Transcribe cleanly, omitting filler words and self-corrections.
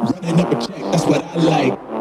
Running up a check, that's what I like.